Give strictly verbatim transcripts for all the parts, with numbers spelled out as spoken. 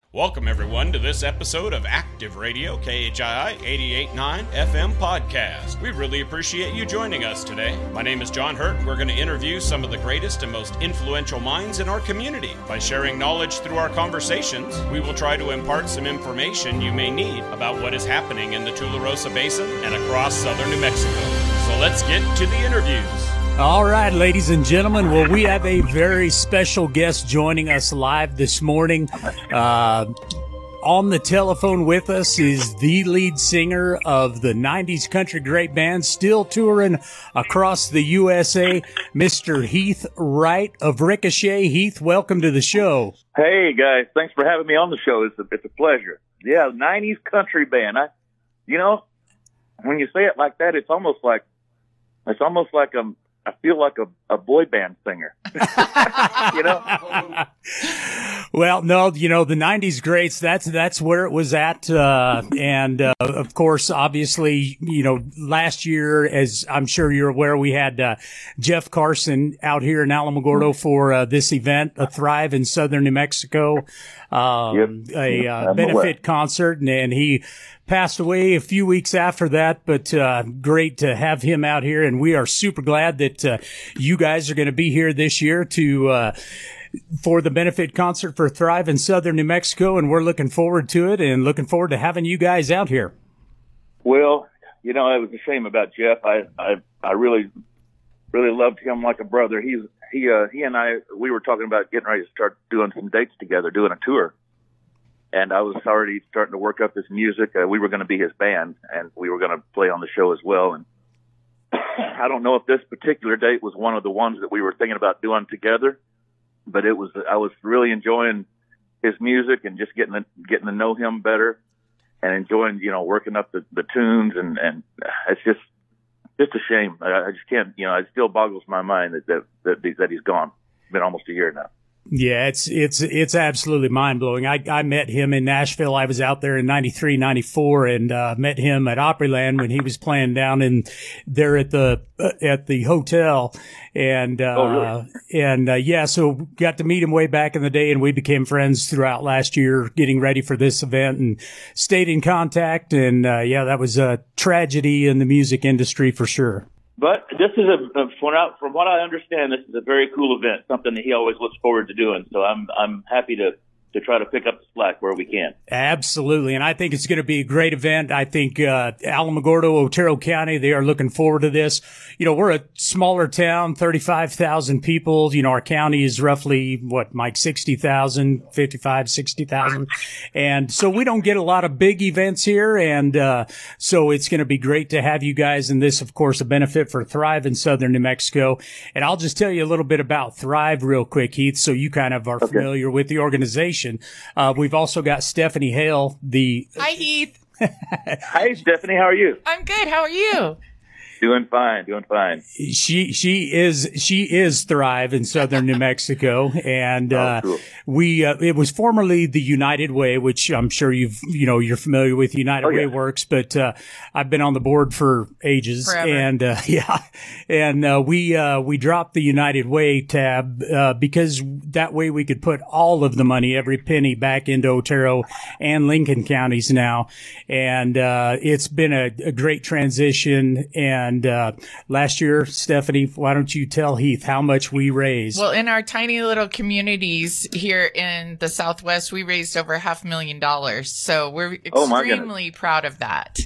Welcome, everyone, to this episode of Active Radio, K H I I eighty-eight point nine F M podcast. We really appreciate you joining us today. My name is John Hurt. We're going to interview some of the greatest and most influential minds in our community. By sharing knowledge through our conversations, we will try to impart some information you may need about what is happening in the Tularosa Basin and across southern New Mexico. So let's get to the interviews. All right, ladies and gentlemen. Well, we have a very special guest joining us live this morning. Uh, on the telephone with us is the lead singer of the nineties country great band, still touring across the U S A, Mister Heath Wright of Ricochet. Heath, welcome to the show. Hey, guys. Thanks for having me on the show. It's a, it's a pleasure. Yeah, nineties country band. I, you know, when you say it like that, it's almost like, it's almost like I'm, I feel like a, a boy band singer, you know? Well, no, you know, the nineties greats, that's, that's where it was at. Uh, and, uh, of course, obviously, you know, last year, as I'm sure you're aware, we had, uh, Jeff Carson out here in Alamogordo for, uh, this event, a Thrive in southern New Mexico, um, yep. a, uh, benefit concert, and, and he passed away a few weeks after that, but uh great to have him out here, and we are super glad that uh, you guys are going to be here this year to uh for the benefit concert for Thrive in southern New Mexico, and we're looking forward to it and looking forward to having you guys out here. Well, you know, it was a shame about Jeff. I I, I really really loved him like a brother. He's he uh he and I we were talking about getting ready to start doing some dates together, doing a tour. And I was already starting to work up his music. Uh, we were going to be his band, and we were going to play on the show as well. And I don't know if this particular date was one of the ones that we were thinking about doing together, but it was. I was really enjoying his music and just getting to, getting to know him better, and enjoying, you know, working up the, the tunes. And, and it's just just a shame. I, I just can't, you know, it still boggles my mind that that that, that he's gone. It's been almost a year now. Yeah, it's, it's, it's absolutely mind blowing. I, I met him in Nashville. I was out there in ninety-three, ninety-four and, uh, met him at Opryland when he was playing down in there at the, uh, at the hotel. And, uh, oh, really? and, uh, yeah, so got to meet him way back in the day, and we became friends throughout last year getting ready for this event and stayed in contact. And, uh, yeah, that was a tragedy in the music industry for sure. But this is a, from what I understand, this is a very cool event, something that he always looks forward to doing. So I'm I'm happy to to try to pick up the slack where we can. Absolutely. And I think it's going to be a great event. I think, uh, Alamogordo, Otero County, they are looking forward to this. You know, we're a smaller town, thirty-five thousand people. You know, our county is roughly, what, Mike, sixty thousand, fifty-five, sixty thousand. And so we don't get a lot of big events here. And, uh, so it's going to be great to have you guys. And this, of course, a benefit for Thrive in southern New Mexico. And I'll just tell you a little bit about Thrive real quick, Heath, so you kind of are okay. familiar with the organization. Uh, we've also got Stephanie Hale, the... Hi, Heath. Hi, Stephanie. How are you? I'm good. How are you? Doing fine, doing fine. She, she is, she is Thrive in southern New Mexico. And, uh, oh, cool. we, uh, it was formerly the United Way, which I'm sure you've, you know, you're familiar with United oh, yeah. Way works, but, uh, I've been on the board for ages. Forever. And, uh, yeah. And, uh, we, uh, we dropped the United Way tab, uh, because that way we could put all of the money, every penny back into Otero and Lincoln counties now. And, uh, it's been a, a great transition. And, And uh, last year, Stephanie, why don't you tell Heath how much we raised? Well, in our tiny little communities here in the Southwest, we raised over half a million dollars. So we're extremely oh proud of that.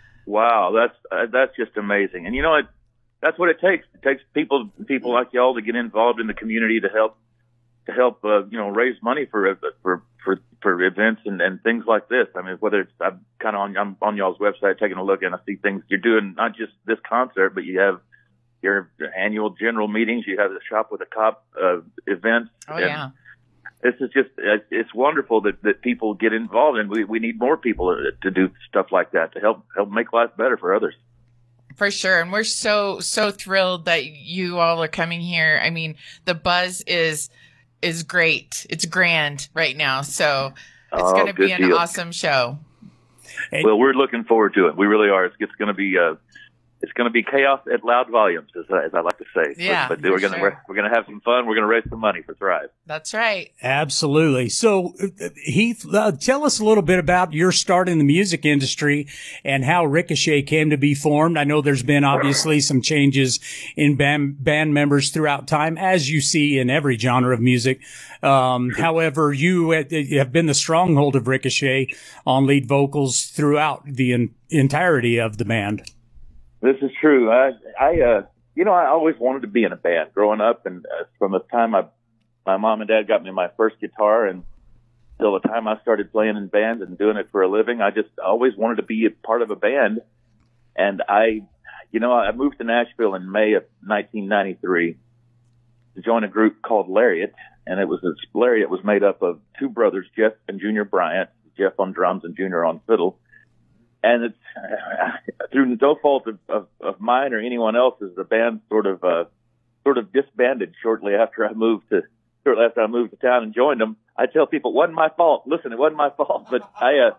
Wow, that's uh, that's just amazing. And you know, it, that's what it takes. It takes people people like y'all to get involved in the community to help to help uh, you know raise money for for for for events and, and things like this. I mean, whether it's I'm kind of on I'm on y'all's website taking a look, and I see things you're doing, not just this concert, but you have your annual general meetings, you have the Shop with a Cop uh, events. Oh yeah. This is just it's wonderful that, that people get involved, and we, we need more people to do stuff like that to help help make life better for others. For sure. And we're so so thrilled that you all are coming here. I mean, the buzz is is great. It's grand right now. So it's oh, going to be an deal. awesome show. Well, we're looking forward to it. We really are. It's, it's going to be uh, it's going to be chaos at loud volumes, as I, as I like to say. Yeah, but, but we're going to sure. we're, we're going to have some fun. We're going to raise some money for Thrive. That's right. Absolutely. So, uh, Heath, uh, tell us a little bit about your start in the music industry and how Ricochet came to be formed. I know there's been obviously some changes in band, band members throughout time, as you see in every genre of music. Um, however, you have been the stronghold of Ricochet on lead vocals throughout the en- entirety of the band. This is true. I, I, uh, you know, I always wanted to be in a band growing up, and uh, from the time I, my mom and dad got me my first guitar, and till the time I started playing in bands and doing it for a living, I just always wanted to be a part of a band. And I, you know, I moved to Nashville in May of nineteen ninety-three to join a group called Lariat, and it was this Lariat was made up of two brothers, Jeff and Junior Bryant, Jeff on drums and Junior on fiddle. And it's uh, through no fault of, of, of mine or anyone else's, the band sort of uh, sort of disbanded shortly after I moved to shortly after I moved to town and joined them. I tell people it wasn't my fault. Listen, it wasn't my fault, but I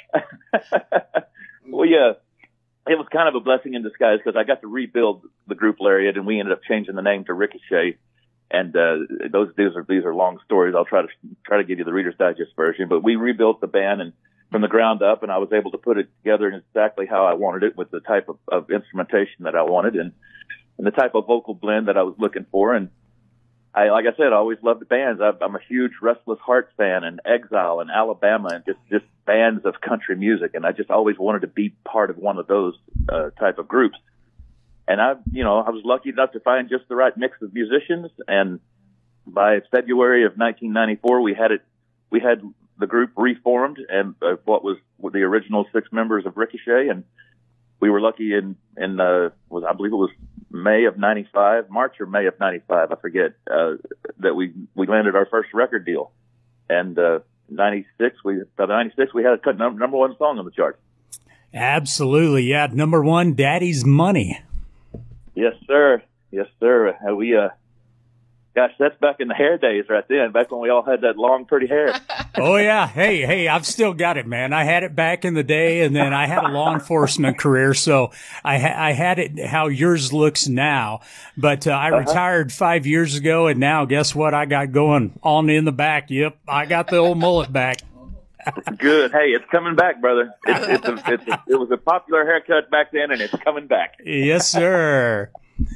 uh, we uh, it was kind of a blessing in disguise because I got to rebuild the group Lariat, and we ended up changing the name to Ricochet. And uh, those these are these are long stories. I'll try to try to give you the Reader's Digest version, but we rebuilt the band and. From the ground up, and I was able to put it together in exactly how I wanted it, with the type of, of instrumentation that I wanted, and, and the type of vocal blend that I was looking for. And I, like I said, I always loved bands. I, I'm a huge Restless Hearts fan, and Exile, and Alabama, and just just bands of country music. And I just always wanted to be part of one of those uh, type of groups. And I, you know, I was lucky enough to find just the right mix of musicians. And by February of nineteen ninety-four, we had it. We had the group reformed, and uh, what was the original six members of Ricochet, and we were lucky in in uh, was I believe it was May of ninety-five, March or May of ninety-five, I forget, uh, that we we landed our first record deal, and uh, ninety-six we by ninety-six we had a cut num- number one song on the chart. Absolutely, yeah, number one, Daddy's Money. Yes, sir. Yes, sir. Uh, we uh. Gosh, that's back in the hair days right then, back when we all had that long, pretty hair. Oh, yeah. Hey, hey, I've still got it, man. I had it back in the day, and then I had a law enforcement career, so I, ha- I had it how yours looks now. But uh, I uh-huh. retired five years ago, and now guess what I got going on in the back? Yep, I got the old mullet back. Good. Hey, it's coming back, brother. It's, it's a, it's a, it was a popular haircut back then, and it's coming back. Yes, sir.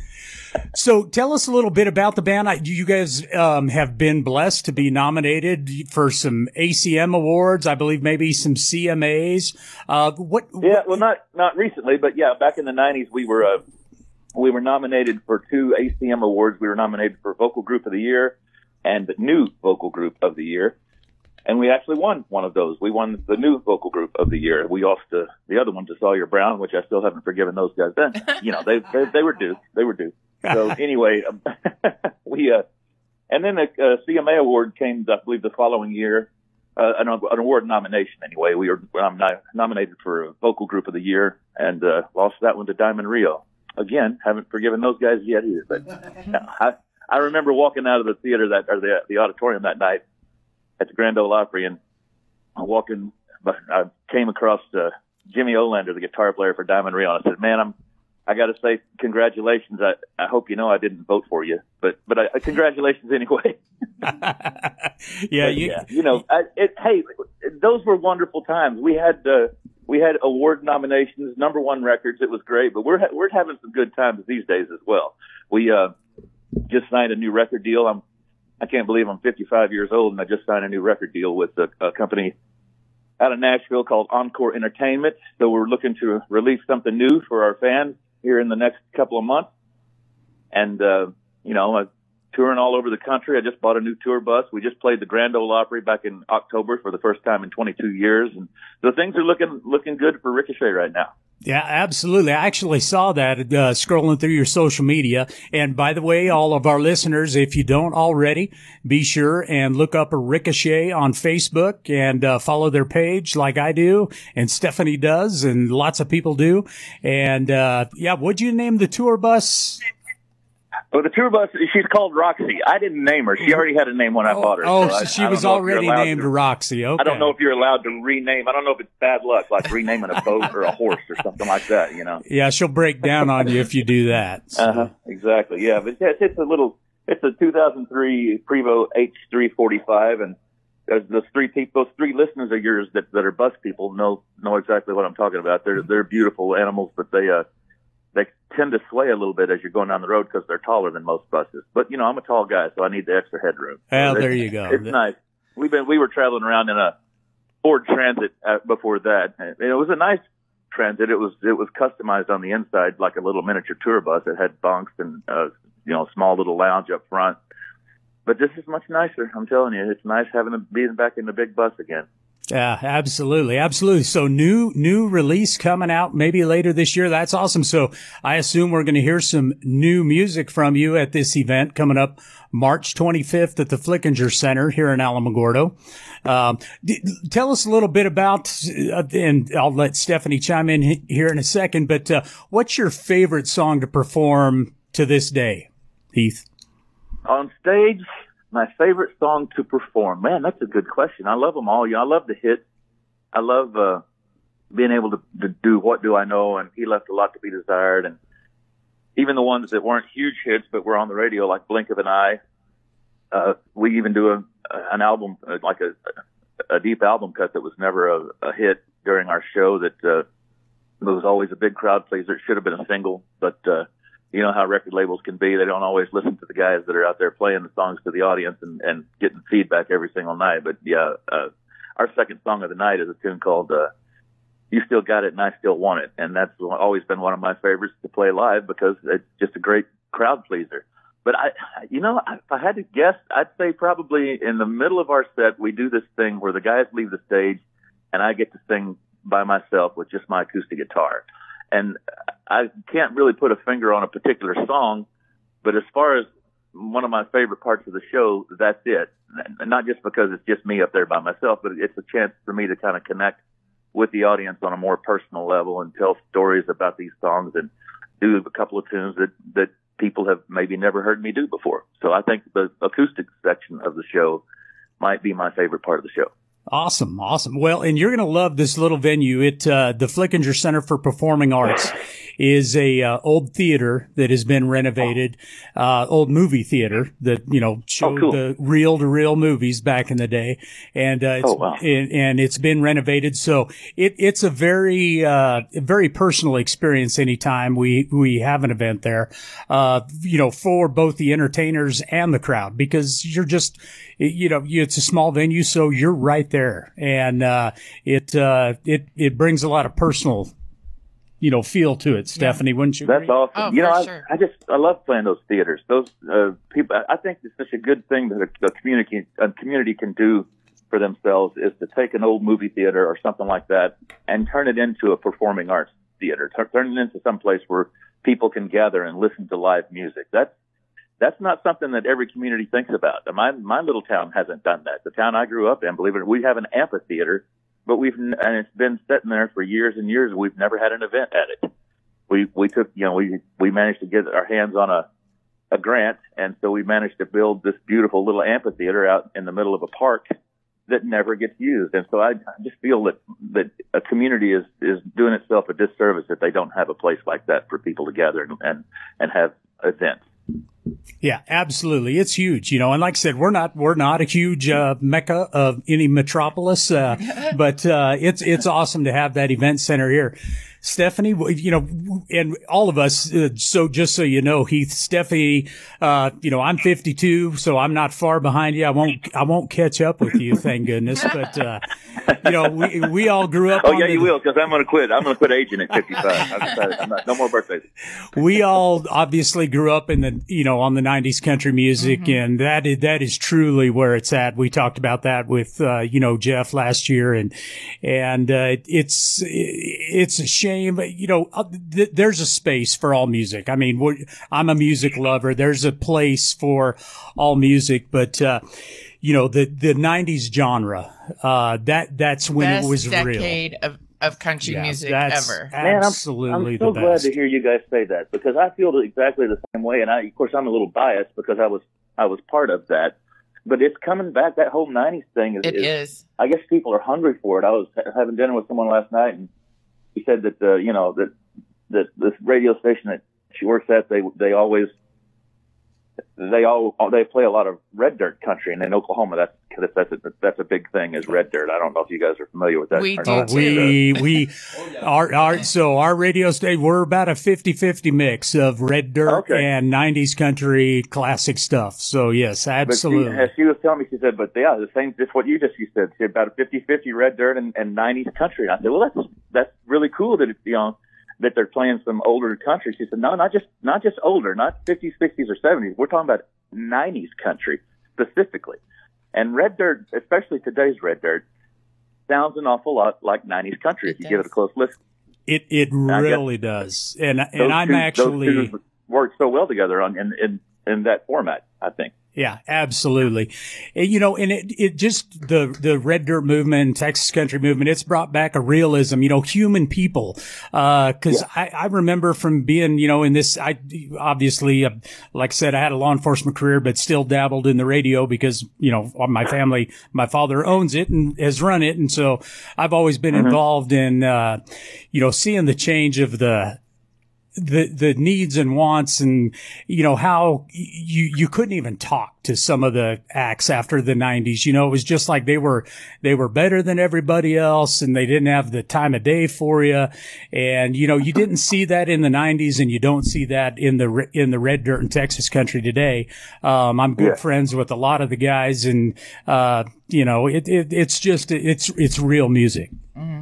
So tell us a little bit about the band. I, you guys um, have been blessed to be nominated for some A C M awards, I believe maybe some C M As. Uh, what? Yeah, well, not not recently, but yeah, back in the nineties, we were uh, we were nominated for two A C M awards. We were nominated for Vocal Group of the Year and New Vocal Group of the Year, and we actually won one of those. We won the New Vocal Group of the Year. We lost uh, the other one to Sawyer Brown, which I still haven't forgiven those guys. Then, you know, they they, they were due. They were due. So anyway, um, we, uh, and then the uh, C M A award came, I believe, the following year, uh, an, an award nomination anyway. We were um, no- nominated for Vocal Group of the Year and uh, lost that one to Diamond Rio. Again, haven't forgiven those guys yet either. But no, I, I remember walking out of the theater that, or the, the auditorium that night at the Grand Ole Opry, and walking, I came across uh, Jimmy Olander, the guitar player for Diamond Rio, and I said, man, I'm, I got to say, congratulations. I, I hope you know I didn't vote for you, but but I, congratulations anyway. yeah, you, yeah, you know, I, it, hey, those were wonderful times. We had uh, we had award nominations, number one records. It was great, but we're ha- we're having some good times these days as well. We uh, just signed a new record deal. I'm I can't believe I'm fifty-five years old and I just signed a new record deal with a, a company out of Nashville called Encore Entertainment. So we're looking to release something new for our fans here in the next couple of months. And, uh, you know, I'm touring all over the country. I just bought a new tour bus. We just played the Grand Ole Opry back in October for the first time in twenty-two years. And so things are looking, looking good for Ricochet right now. Yeah, absolutely. I actually saw that uh, scrolling through your social media. And by the way, all of our listeners, if you don't already, be sure and look up a Ricochet on Facebook and uh, follow their page like I do and Stephanie does and lots of people do. And uh, yeah, what'd you name the tour bus? Well, the tour bus, she's called Roxy. I didn't name her. She already had a name when I oh, bought her. Oh, so I, she I was already named to, Roxy. Okay. I don't know if you're allowed to rename. I don't know if it's bad luck, like renaming a boat or a horse or something like that, you know. Yeah, she'll break down on you if you do that. So. Uh-huh, exactly, yeah. But it's, it's a little, it's a two thousand three Prevost H three forty-five, and those, those three people, those three listeners of yours that, that are bus people know know exactly what I'm talking about. They're they're beautiful animals, but they uh they tend to sway a little bit as you're going down the road because they're taller than most buses. But you know, I'm a tall guy, so I need the extra headroom. Well, so there you go. It's nice. We've been we were traveling around in a Ford Transit uh, before that. And it was a nice Transit. It was it was customized on the inside like a little miniature tour bus. It had bunks and uh, you know, small little lounge up front. But this is much nicer. I'm telling you, it's nice having to being back in the big bus again. Yeah, absolutely. Absolutely. So new, new release coming out maybe later this year. That's awesome. So I assume we're going to hear some new music from you at this event coming up March twenty-fifth at the Flickinger Center here in Alamogordo. Um, d- tell us a little bit about, uh, and I'll let Stephanie chime in h- here in a second, but, uh, what's your favorite song to perform to this day, Heath? On stage, my favorite song to perform. Man, that's a good question. I love them all. I love the hits. I love uh, being able to, to do What Do I Know, and He Left a Lot to Be Desired, and even the ones that weren't huge hits but were on the radio, like Blink of an Eye. Uh, we even do a, an album, uh, like a, a deep album cut that was never a, a hit during our show that uh, was always a big crowd pleaser. It should have been a single, but uh, you know how record labels can be. They don't always listen to the guys that are out there playing the songs to the audience and, and getting feedback every single night. But yeah, uh, our second song of the night is a tune called, uh, You Still Got It and I Still Want It. And that's always been one of my favorites to play live because it's just a great crowd pleaser. But I, you know, if I had to guess, I'd say probably in the middle of our set, we do this thing where the guys leave the stage and I get to sing by myself with just my acoustic guitar. And I can't really put a finger on a particular song, but as far as one of my favorite parts of the show, that's it. And not just because it's just me up there by myself, but it's a chance for me to kind of connect with the audience on a more personal level and tell stories about these songs and do a couple of tunes that, that people have maybe never heard me do before. So I think the acoustic section of the show might be my favorite part of the show. Awesome. Awesome. Well, and you're going to love this little venue. It, uh, the Flickinger Center for Performing Arts is a, uh, old theater that has been renovated, uh, old movie theater that, you know, showed oh, cool. the reel to reel movies back in the day. And, uh, it's, oh, wow. and, and it's been renovated. So it, it's a very, uh, very personal experience anytime we, we have an event there, uh, you know, for both the entertainers and the crowd, because you're just, you know, it's a small venue, so you're right there. And, uh, it, uh, it, it brings a lot of personal, you know, feel to it, Stephanie, yeah. Wouldn't you agree? That's awesome. Oh, you know, I, sure. I just, I love playing those theaters. Those, uh, people, I think it's such a good thing that a, a community, a community can do for themselves is to take an old movie theater or something like that and turn it into a performing arts theater, turn it into some place where people can gather and listen to live music. That's, That's not something that every community thinks about. My my little town hasn't done that. The town I grew up in, believe it or not, we have an amphitheater, but we've and it's been sitting there for years and years. We've never had an event at it. We we took you know we we managed to get our hands on a a grant, and so we managed to build this beautiful little amphitheater out in the middle of a park that never gets used. And so I, I just feel that that a community is is doing itself a disservice if they don't have a place like that for people to gather and and, and have events. Yeah, absolutely. It's huge, you know, and like I said, we're not, we're not a huge, uh, mecca of any metropolis, uh, but, uh, it's, it's awesome to have that event center here. Stephanie, you know, and all of us, uh, so just so you know, Heath, Stephanie, uh, you know, I'm fifty-two, so I'm not far behind you. I won't, I won't catch up with you, thank goodness. But, uh, you know, we, we all grew up. Oh, on yeah, the, you will, because I'm going to quit. I'm going to quit aging at fifty-five. I've decided I'm not, no more birthdays. We all obviously grew up in the, you know, on the nineties country music, mm-hmm. and that is, that is truly where it's at. We talked about that with, uh, you know, Jeff last year, and, and, uh, it's, it's a shame. But, you know, th- there's a space for all music. I mean, we're, I'm a music lover. There's a place for all music, but, uh, you know, the, the nineties genre, uh, that, that's when Best it was decade real. of of country Yeah, music that's ever. Man, I'm, absolutely I'm so the glad best. to hear you guys say that, because I feel exactly the same way. And I, of course, I'm a little biased because I was I was part of that. But it's coming back. That whole nineties thing is, It is, is. I guess people are hungry for it. I was ha- having dinner with someone last night, and he said that uh, you know that that this radio station that she works at, they they always they all they play a lot of red dirt country, and in Oklahoma, that's that's a, that's a big thing is red dirt. I don't know if you guys are familiar with that. We or do not. too. We we our our so our radio station, we're about a fifty-fifty mix of red dirt Okay. and nineties country classic stuff. So yes, But absolutely. she, as she was telling me, she said, but yeah, the same, just what you just you said. She said about a fifty-fifty red dirt and, and nineties country. And I said, well, that's that's really cool that it, you know that they're playing some older country. She said, no, not just not just older, not fifties, sixties, or seventies. We're talking about nineties country specifically. And red dirt, especially today's red dirt, sounds an awful lot like nineties country It if you give it a does. close listen. It it I guess really does. And Those and I'm two, actually those two work so well together on in, in in that format, I think. Yeah, absolutely. And, you know, and it, it just, the, the red dirt movement, Texas country movement, it's brought back a realism, you know, human people. Uh, cause Yeah. I, I remember from being, you know, in this, I obviously, uh, like I said, I had a law enforcement career, but still dabbled in the radio because, you know, my family, my father owns it and has run it. And so I've always been Mm-hmm. involved in, uh, you know, seeing the change of the, the, the needs and wants and, you know, how you, you couldn't even talk to some of the acts after the nineties. You know, it was just like they were, they were better than everybody else and they didn't have the time of day for you. And, you know, you didn't see that in the nineties and you don't see that in the, re- in the red dirt and Texas country today. Um, I'm good Yeah. friends with a lot of the guys and, uh, you know, it, it, it's just, it's, it's real music.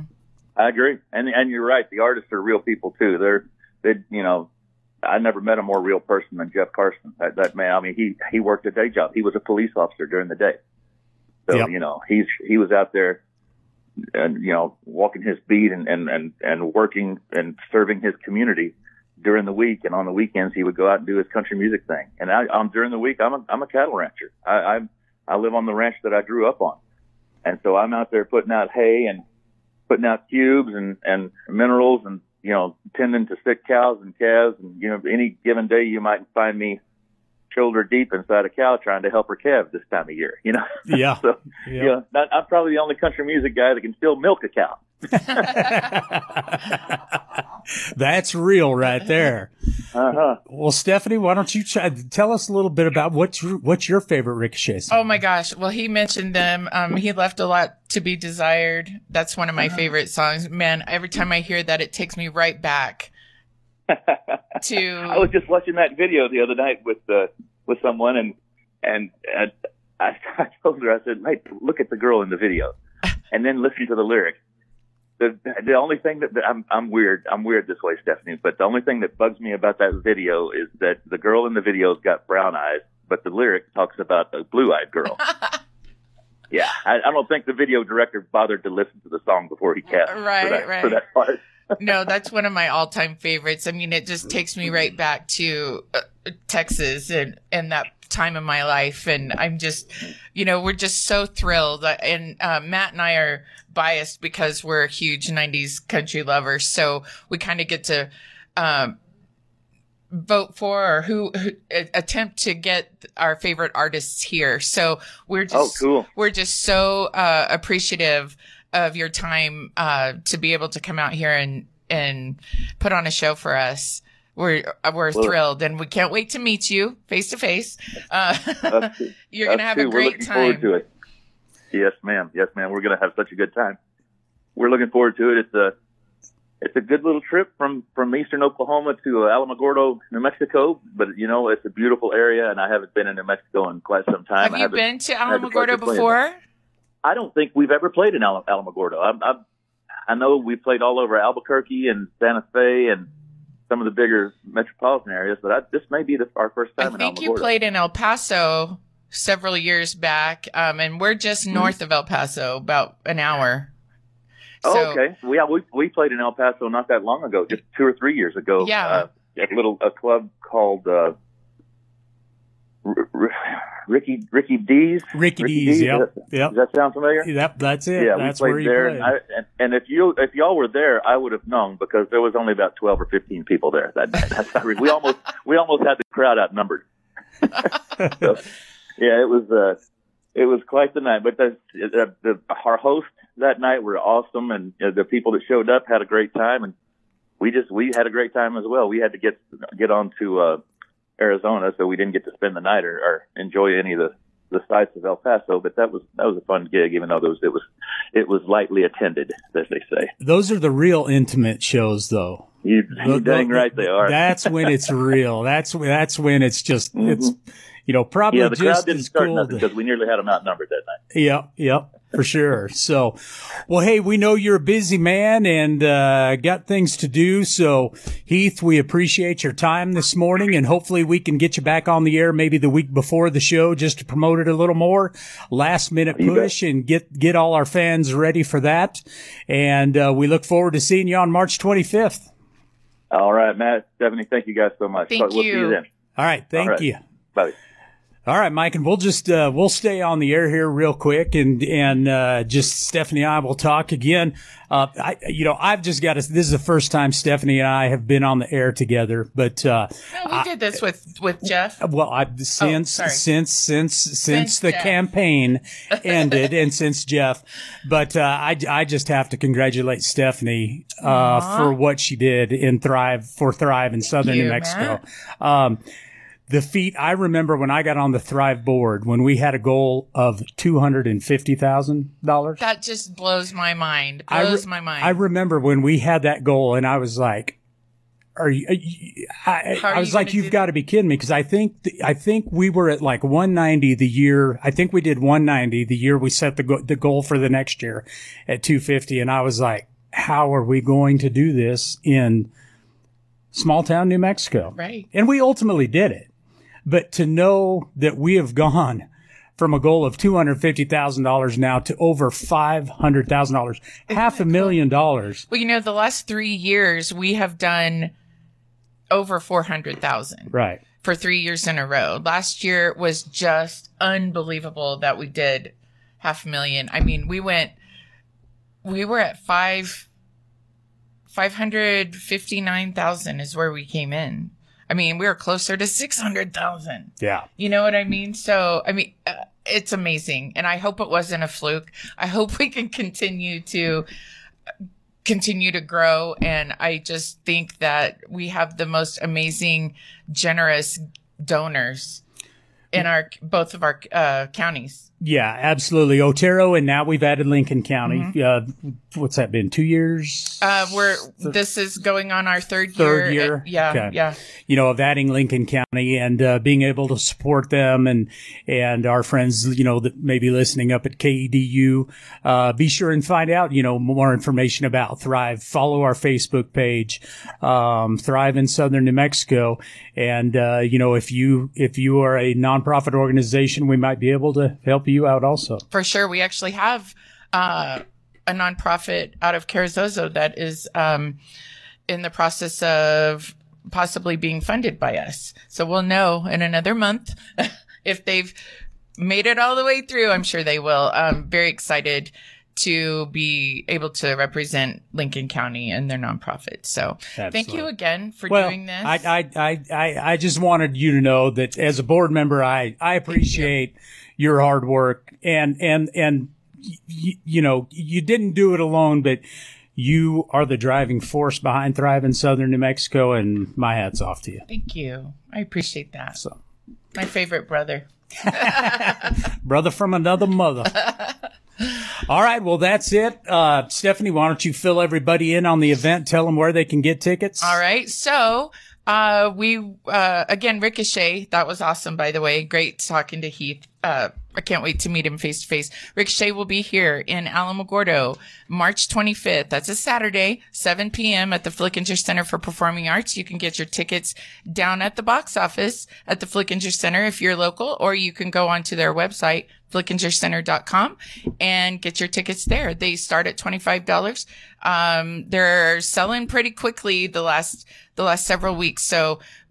I agree, and and you're right. The artists are real people too. They're they, you know, I never met a more real person than Jeff Carson. That, that man, I mean, he he worked a day job. He was a police officer during the day, so Yep. you know, he's he was out there, and you know, walking his beat and and and and working and serving his community during the week. And on the weekends, he would go out and do his country music thing. And I, I'm during the week, I'm a I'm a cattle rancher. I I, I live on the ranch that I grew up on, and so I'm out there putting out hay and putting out cubes and, and minerals and, you know, tending to sick cows and calves. And, you know, any given day you might find me shoulder deep inside a cow trying to help her calve this time of year, you know? Yeah. so, Yeah. you know, not, I'm probably the only country music guy that can still milk a cow. That's real right there. Uh-huh. Well, Stephanie, why don't you try, tell us a little bit about what's your, what's your favorite Ricochet song? Oh my gosh. Well, he mentioned them. Um, he left a lot to be desired. That's one of my favorite songs. Man, every time I hear that, it takes me right back to. I was just watching that video the other night with uh, with someone, and and, and I, I told her, I said, "Mate, look at the girl in the video, and then listen to the lyrics." The the only thing that, that I'm I'm weird I'm weird this way, Stephanie, but the only thing that bugs me about that video is that the girl in the video's got brown eyes, but the lyric talks about a blue-eyed girl. Yeah, I, I don't think the video director bothered to listen to the song before he cast Right, for that, right. for that part. No, that's one of my all-time favorites. I mean, it just takes me right back to uh, Texas and, and that time of my life. And I'm just, you know, we're just so thrilled. And uh, Matt and I are biased because we're huge nineties country lovers. So we kind of get to um, vote for or who, who attempt to get our favorite artists here. So we're just, Oh, cool. we're just so uh, appreciative of your time uh, to be able to come out here and and put on a show for us. We're we're Well, thrilled, and we can't wait to meet you face to face. Uh, Us- You're gonna us have too. a We're great looking forward time. to it. Yes, ma'am. Yes, ma'am. We're gonna have such a good time. We're looking forward to it. It's a it's a good little trip from from eastern Oklahoma to uh, Alamogordo, New Mexico. But you know, it's a beautiful area, and I haven't been in New Mexico in quite some time. Have I you haven't- been to I had the Alamogordo pleasure of playing before? I don't think we've ever played in Al- Alamogordo. I, I, I know we played all over Albuquerque and Santa Fe and some of the bigger metropolitan areas, but I, this may be the, our first I time in think Alamogordo. you played in El Paso several years back, um, and we're just Mm-hmm. north of El Paso, about an hour. Oh, So- okay. Well, yeah, we we played in El Paso not that long ago, just two or three years ago. Yeah. Uh, at a little a club called uh, R- R- Ricky Ricky D's. Ricky, Ricky D's, yep. Does that, yep. Does that sound familiar? Yep, that's it. Yeah, that's we played where there. played. And, I, and, and if you if y'all were there, I would have known because there was only about twelve or fifteen people there that night. That's not, we almost we almost had the crowd outnumbered. So, yeah, it was uh, it was quite the night. But the, the, the our hosts that night were awesome, and you know, the people that showed up had a great time, and we just we had a great time as well. We had to get get on to uh, Arizona, so we didn't get to spend the night or, or enjoy any of the, the sights of El Paso. But that was that was a fun gig, even though those it was it was lightly attended, as they say. Those are the real intimate shows, though. You, you dang right they are. That's when it's real. That's that's when it's just mm-hmm. it's you know probably yeah. The crowd just didn't as start cool nothing to, because we nearly had them outnumbered that night. Yep, yep. For sure. So, well, hey, we know you're a busy man and uh got things to do. So, Heath, we appreciate your time this morning, and hopefully we can get you back on the air maybe the week before the show just to promote it a little more. Last minute push and get get all our fans ready for that. And uh we look forward to seeing you on March twenty-fifth. All right, Matt, Stephanie, thank you guys so much. Thank we'll you. see you then. All right, thank all right. you. Bye. All right, Mike, and we'll just uh, we'll stay on the air here real quick, and and uh, just Stephanie and I will talk again. Uh, I you know I've just got to. This is the first time Stephanie and I have been on the air together, but uh, no, we I, did this with with Jeff. Well, I since oh, since since since, since the Jeff. campaign ended, and since Jeff, but uh, I I just have to congratulate Stephanie uh, for what she did in Thrive for Thrive in Southern you, New Mexico. Um, The feat, I remember when I got on the Thrive board, when we had a goal of two hundred fifty thousand dollars. That just blows my mind. Blows re- my mind. I remember when we had that goal and I was like, are you, I, are I was you like, you've got to be kidding me. Cause I think, th- I think we were at like one ninety the year. I think we did one ninety the year we set the go- the goal for the next year at two fifty. And I was like, how are we going to do this in small town New Mexico? Right. And we ultimately did it. But to know that we have gone from a goal of two hundred fifty thousand dollars now to over five hundred thousand dollars, half a million dollars. Well, you know, the last three years we have done over four hundred thousand. Right. For three years in a row. Last year was just unbelievable that we did half a million. I mean, we went, we were at five, five hundred fifty-nine thousand is where we came in. I mean, we were closer to six hundred thousand. Yeah. You know what I mean? So, I mean, uh, it's amazing. And I hope it wasn't a fluke. I hope we can continue to continue to grow. And I just think that we have the most amazing, generous donors in our, both of our uh, counties. Yeah, absolutely. Otero, and now we've added Lincoln County. Mm-hmm. Uh, what's that been? Two years? Uh, we're, this is going on our third, third year. year. Uh, yeah. Okay. Yeah. You know, of adding Lincoln County and, uh, being able to support them and, and our friends, you know, that may be listening up at K E D U. Uh, be sure and find out, you know, more information about Thrive. Follow our Facebook page, um, Thrive in Southern New Mexico. And, uh, you know, if you, if you are a nonprofit organization, we might be able to help you out also. For sure. We actually have, uh, a nonprofit out of Carrizozo that is, um, in the process of possibly being funded by us. So we'll know in another month if they've made it all the way through. I'm sure they will. I'm very excited to be able to represent Lincoln County and their nonprofit. So Absolutely. Thank you again for well, doing this. I, I, I, I, I just wanted you to know that as a board member, I, I appreciate you. your hard work and, and, and, y- you know, you didn't do it alone, but you are the driving force behind Thrive in Southern New Mexico, and my hat's off to you. Thank you. I appreciate that. So, my favorite brother. Brother from another mother. All right. Well, that's it. Uh, Stephanie, why don't you fill everybody in on the event? Tell them where they can get tickets. All right. So, uh, we, uh, again, Ricochet, that was awesome, by the way. Great talking to Heath. Uh, I can't wait to meet him face to face. Ricochet will be here in Alamogordo, March twenty-fifth. That's a Saturday, seven p.m. at the Flickinger Center for Performing Arts. You can get your tickets down at the box office at the Flickinger Center if you're local, or you can go onto their website, flickinger center dot com, and get your tickets there. They start at twenty-five dollars. Um, they're selling pretty quickly the last, the last several weeks. So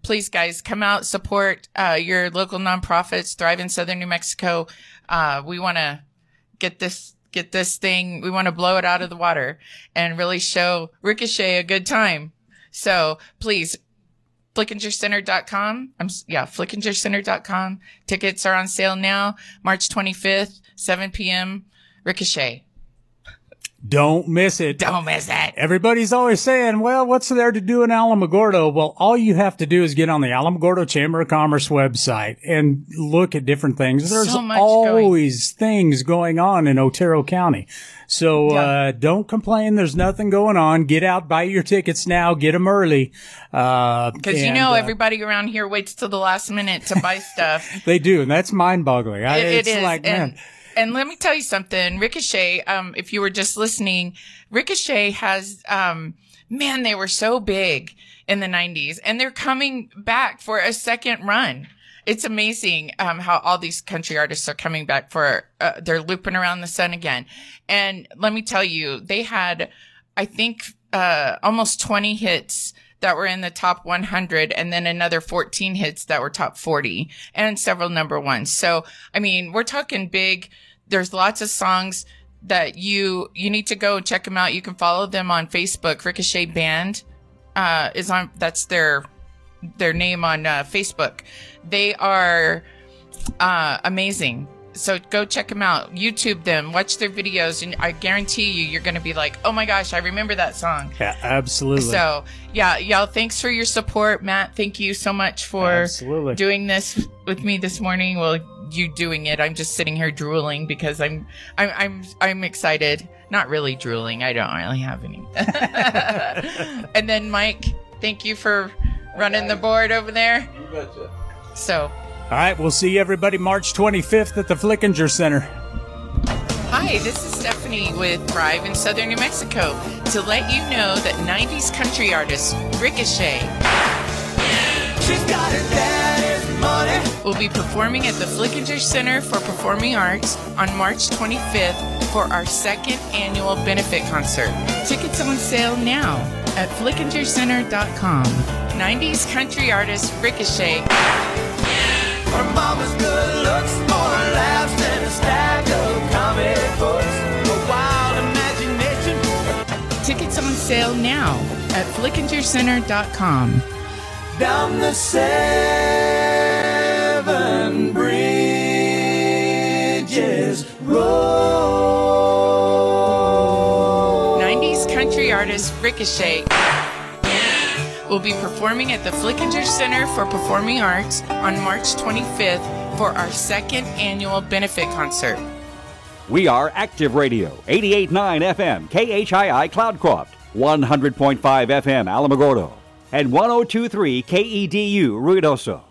please, guys, come out, support uh, your local nonprofits, Thrive in Southern New Mexico. Uh, we want to get this get this thing. We want to blow it out of the water and really show Ricochet a good time. So please, flickinger center dot com. I'm yeah, flickinger center dot com. Tickets are on sale now. March twenty-fifth, seven p.m. Ricochet. Don't miss it. Don't miss it. Everybody's always saying, well, what's there to do in Alamogordo? Well, all you have to do is get on the Alamogordo Chamber of Commerce website and look at different things. There's So much always going. things going on in Otero County. So, Yeah. uh, don't complain. There's nothing going on. Get out, buy your tickets now, get them early. Uh, Because you and, know, uh, everybody around here waits till the last minute to buy stuff. they do. And that's mind boggling. I, It, it it's is. like, and, man. and let me tell you something. Ricochet, um, if you were just listening, Ricochet has, um, man, they were so big in the nineties and they're coming back for a second run. It's amazing, um, how all these country artists are coming back for, uh, they're looping around the sun again. And let me tell you, they had, I think, uh, almost twenty hits that were in the top one hundred and then another fourteen hits that were top forty and several number ones. So, I mean, we're talking big. There's lots of songs that you, you need to go check them out. You can follow them on Facebook. Ricochet Band, uh, is on, that's their, their name on, uh, Facebook. They are, uh, amazing. So go check them out. YouTube them, watch their videos, and I guarantee you, you're going to be like, oh my gosh, I remember that song. Yeah, absolutely. So, yeah, y'all, thanks for your support. Matt, thank you so much for Absolutely. doing this with me this morning. Well, you doing it. I'm just sitting here drooling because I'm, I'm, I'm, I'm excited. Not really drooling. I don't really have any. And then Mike, thank you for running the board over there. You betcha. So, All right, we'll see everybody March twenty-fifth at the Flickinger Center. hi, this is Stephanie with Thrive in Southern New Mexico to let you know that nineties country artist Ricochet She's got her daddy's money. will be performing at the Flickinger Center for Performing Arts on March twenty-fifth for our second annual benefit concert. Tickets on sale now at flickinger center dot com. nineties country artist Ricochet Her mama's good looks, more laughs than a stack of comic books. A wild imagination. Tickets on sale now at flickinger center dot com. Down the seven bridges road. nineties country artist Ricochet will be performing at the Flickinger Center for Performing Arts on March twenty-fifth for our second annual benefit concert. We are Active Radio, eighty-eight point nine F M, K H I I Cloudcroft, one hundred point five F M Alamogordo, and one oh two point three K E D U Ruidoso.